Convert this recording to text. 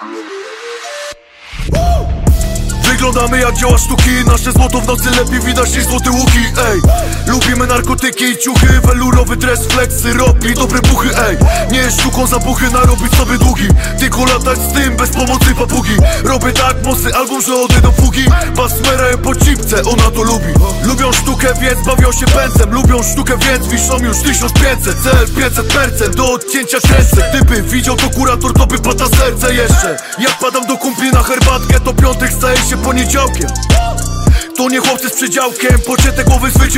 Wyglądamy jak dzieła sztuki, nasze złoto w nocy lepiej widać niż złote łuki, ej. Lubimy narkotyki i ciuchy, welurowy dres, flex, syrop i dobre buchy, ej. Nie jest sztuką zabuchy, narobić sobie długi, tylko latać z tym bez pomocy papugi. Robię tak mocny album, że odejdą fugi. Pasmera po cipce, ona to lubi. Lubią sztukę, więc bawią się pędzem. Lubią sztukę, więc wiszą już 1500. Cel 500%, do odcięcia kręcę. Gdyby widział to kurator, to by pada serce jeszcze. Jak padam do kumpli na herbatkę, to piątek staje się poniedziałkiem. To nie chłopcy z przedziałkiem, pocięte głowy z wydziałkiem.